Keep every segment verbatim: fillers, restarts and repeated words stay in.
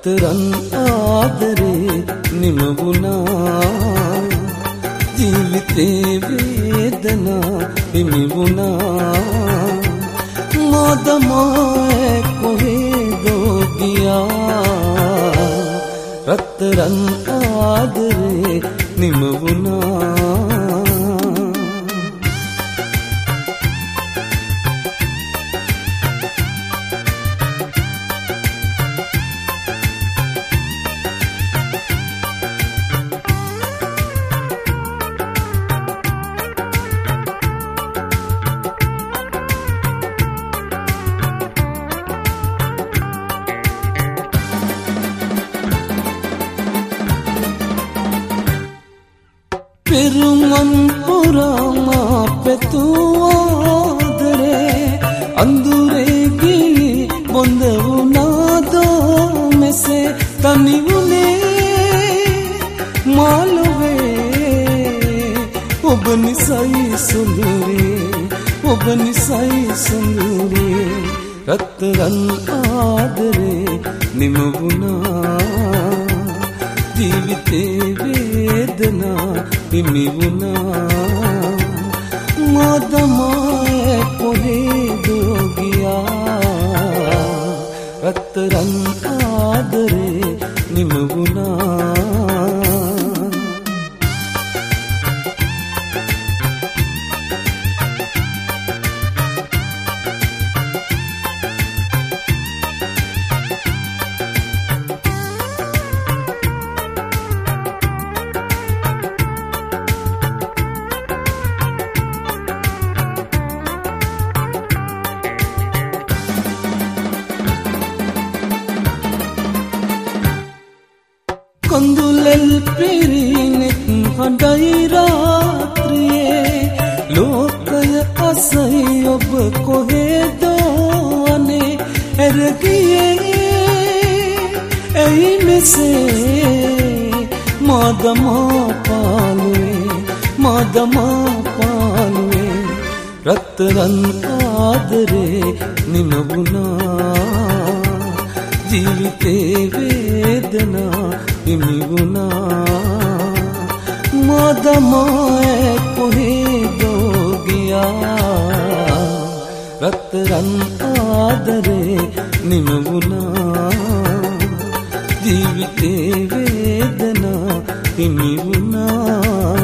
රත්තරන් ආදරේ නිම වුණා ජීවිතේ වේදනා හිමි වුණා මාදමා කොහෙදෝ ගියා රත්තරන් ආදරේ නිම වුණා පෙරුමන් පුරාම පෙතුවාදරේ අඳුරේ ගිනි බොඳ වුණාදෝ මෙසේ තනි වුණේ මාළුවේ ඔබ නිසයි සුන්දරේ ඔබ නිසයි සුන්දරේ රත්තරන් ආදරේ නිම වුණා ජීවිතේ වේදනා හිමි වුණා මාදමා කොහෙදෝ ගියා රත්තරන් ආදරේ නිම වුණා කොඳුලෙල් පිරිනෙත් හඬයි රාත්‍රියේ ලෝකය අසයි ඔබ කොහෙදෝ අනේ ඇරගියේ ඇයි මෙසේ මාදමා පාළුවේ මාදමා පාළුවේ රත්තරන් ආදරේ නිම වුණා ජීවිතේ වේදනා හිමි වුණා මාදමා කොහෙදෝ ගියා රත්තරන් ආදරේ නිම වුණා ජීවිතේ වේදනා හිමි වුණා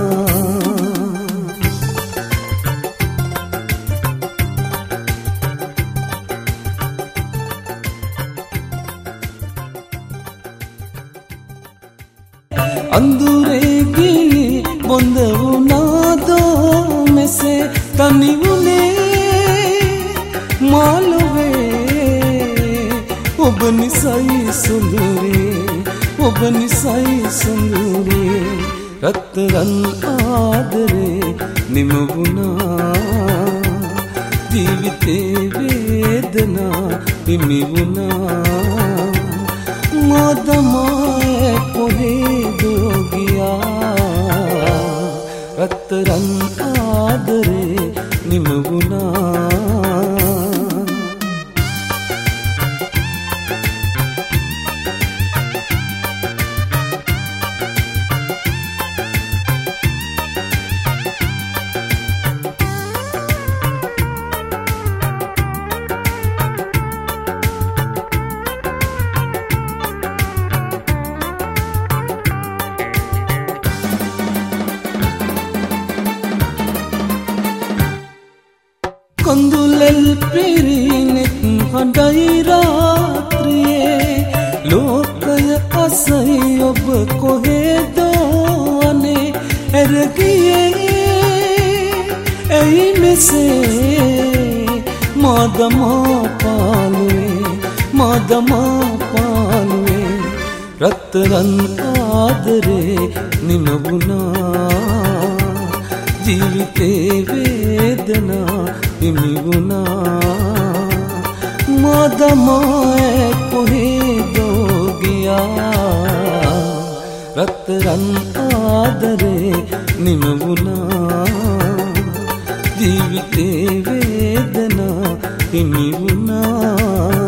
අඳුරේ ගිනි බොඳ වුණාදෝ මෙසේ තනි වුණේ මාළුවේ ඔබ නිසයි සුන්දරේ ඔබ නිසයි සුන්දරේ රත්තරන් ආදරේ නිම වුණා ජීවිතේ වේදනා හිමි වුණා මාදමා කොහෙදෝ ගියා රත්තරන් ආදරේ නිම වුණා කොඳුලෙල් පිරිනෙත් හඬයි රාත්‍රියේ ලෝකය අසයි ඔබ කොහෙදෝ අනේ ඇරගියේ ඇයි මෙසේ මාදමා පාළුවේ මාදමා පාළුවේ රත්තරන් ආදරේ නිම වුණා ජීවිතේ වේදනා හිමි වුණා මාදමා කොහෙදෝ ගියා රත්තරන් ආදරේ නිම වුණා ජීවිතේ වේදනා හිමි වුණා